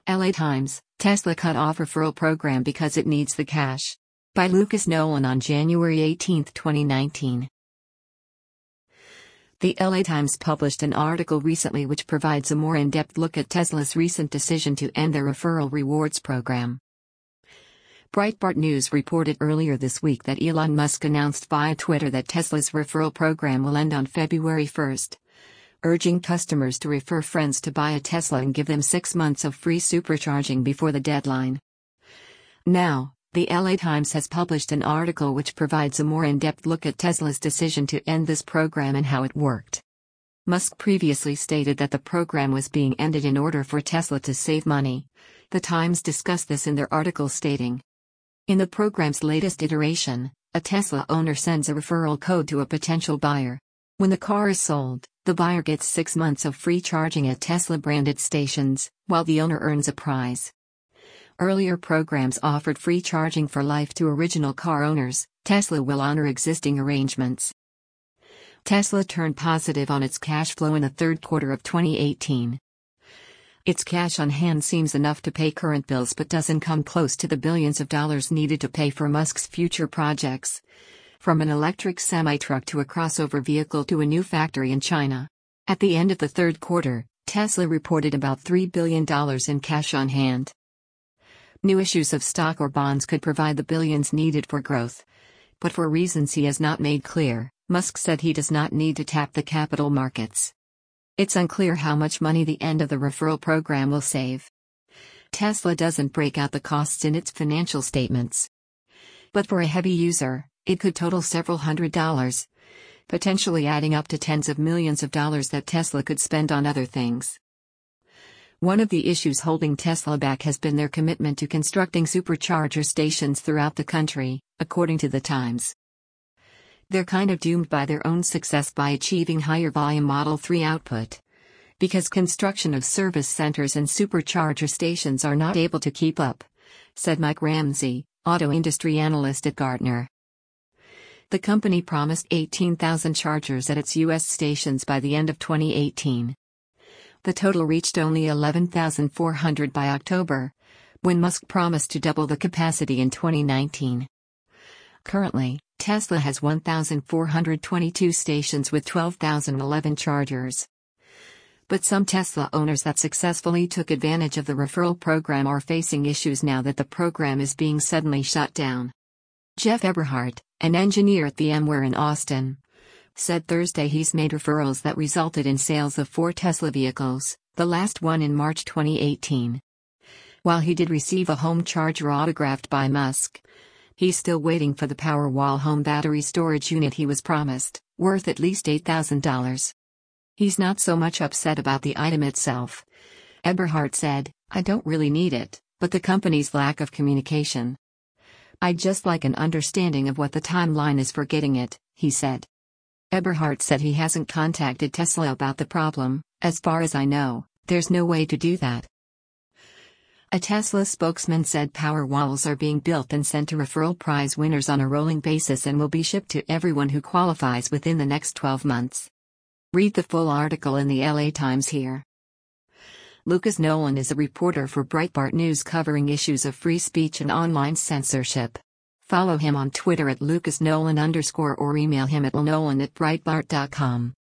LA Times, Tesla cut off referral program because it needs the cash. By Lucas Nolan on January 18, 2019. The LA Times published an article recently which provides a more in-depth look at Tesla's recent decision to end their referral rewards program. Breitbart News reported earlier this week that Elon Musk announced via Twitter that Tesla's referral program will end on February 1, urging customers to refer friends to buy a Tesla and give them 6 months of free supercharging before the deadline. Now, the LA Times has published an article which provides a more in-depth look at Tesla's decision to end this program and how it worked. Musk previously stated that the program was being ended in order for Tesla to save money. The Times discussed this in their article stating, in the program's latest iteration, a Tesla owner sends a referral code to a potential buyer. When the car is sold, the buyer gets 6 months of free charging at Tesla-branded stations, while the owner earns a prize. Earlier programs offered free charging for life to original car owners. Tesla will honor existing arrangements. Tesla turned positive on its cash flow in the third quarter of 2018. Its cash on hand seems enough to pay current bills but doesn't come close to the billions of dollars needed to pay for Musk's future projects. From an electric semi-truck to a crossover vehicle to a new factory in China. At the end of the third quarter, Tesla reported about $3 billion in cash on hand. New issues of stock or bonds could provide the billions needed for growth. But for reasons he has not made clear, Musk said he does not need to tap the capital markets. It's unclear how much money the end of the referral program will save. Tesla doesn't break out the costs in its financial statements. But for a heavy user, it could total several $100s, potentially adding up to tens of millions of dollars that Tesla could spend on other things. One of the issues holding Tesla back has been their commitment to constructing supercharger stations throughout the country, according to the Times. They're kind of doomed by their own success by achieving higher volume Model 3 output. Because construction of service centers and supercharger stations are not able to keep up, said Mike Ramsey, auto industry analyst at Gartner. The company promised 18,000 chargers at its U.S. stations by the end of 2018. The total reached only 11,400 by October, when Musk promised to double the capacity in 2019. Currently, Tesla has 1,422 stations with 12,011 chargers. But some Tesla owners that successfully took advantage of the referral program are facing issues now that the program is being suddenly shut down. Jeff Eberhardt, an engineer at VMware in Austin, said Thursday he's made referrals that resulted in sales of 4 Tesla vehicles, the last one in March 2018. While he did receive a home charger autographed by Musk, he's still waiting for the Powerwall home battery storage unit he was promised, worth at least $8,000. He's not so much upset about the item itself. Eberhardt said, I don't really need it, but the company's lack of communication. I'd just like an understanding of what the timeline is for getting it, he said. Eberhardt said he hasn't contacted Tesla about the problem. As far as I know, there's no way to do that. A Tesla spokesman said Powerwalls are being built and sent to referral prize winners on a rolling basis and will be shipped to everyone who qualifies within the next 12 months. Read the full article in the LA Times here. Lucas Nolan is a reporter for Breitbart News covering issues of free speech and online censorship. Follow him on Twitter at @LucasNolan_ or email him at lnolan@breitbart.com.